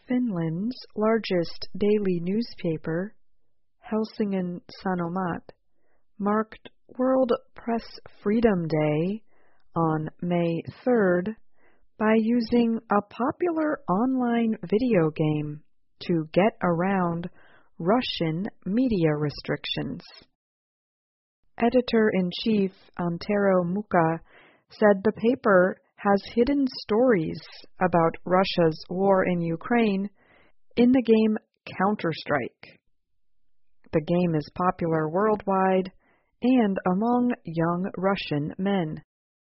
Finland's largest daily newspaper, Helsingin Sanomat, marked World Press Freedom Day on May 3rd by using a popular online video game to get around Russian media restrictions. Editor-in-Chief Antero Muka said the paper has hidden stories about Russia's war in Ukraine in the game Counter-Strike. The game is popular worldwide and among young Russian men.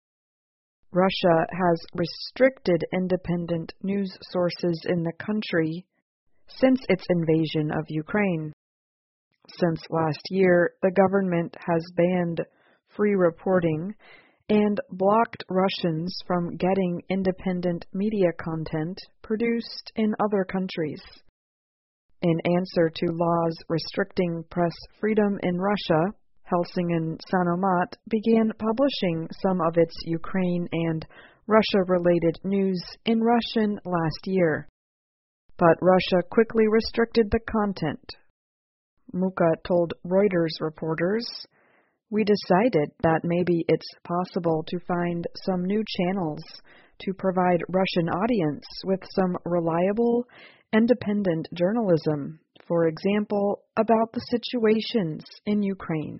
Russia has restricted independent news sources in the country since its invasion of Ukraine. Since last year, the government has banned free reporting and blocked Russians from getting independent media content produced in other countries. In answer to laws restricting press freedom in Russia, Helsingin Sanomat began publishing some of its Ukraine and Russia-related news in Russian last year. But Russia quickly restricted the content. Muka told Reuters reporters, "We decided that maybe it's possible to find some new channels to provide Russian audience with some reliable, independent journalism, for example, about the situations in Ukraine."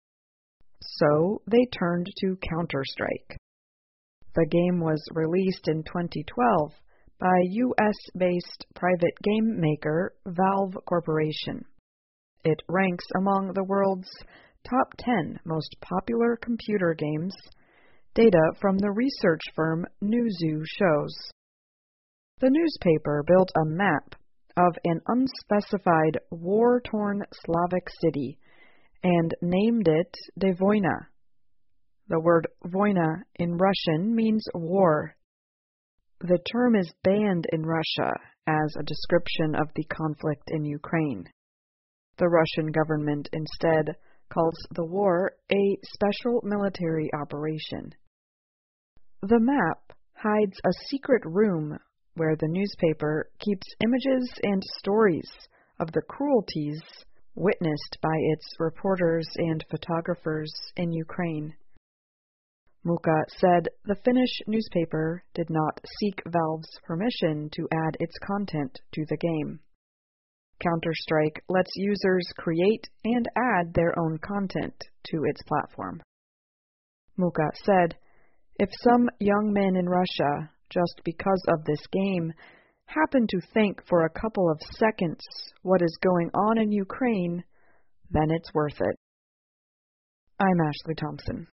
So they turned to Counter-Strike. The game was released in 2012 by U.S.-based private game maker Valve Corporation. It ranks among the world's top 10 most popular computer games, data from the research firm Newzoo shows. The newspaper built a map of an unspecified war-torn Slavic city and named it Devoyna. The word Voyna in Russian means war. The term is banned in Russia as a description of the conflict in Ukraine. The Russian government instead calls the war a special military operation. The map hides a secret room where the newspaper keeps images and stories of the cruelties witnessed by its reporters and photographers in Ukraine. Muka said the Finnish newspaper did not seek Valve's permission to add its content to the game. Counter-Strike lets users create and add their own content to its platform. Muka said, "If some young men in Russia, just because of this game, happen to think for a couple of seconds what is going on in Ukraine, then it's worth it." I'm Ashley Thompson.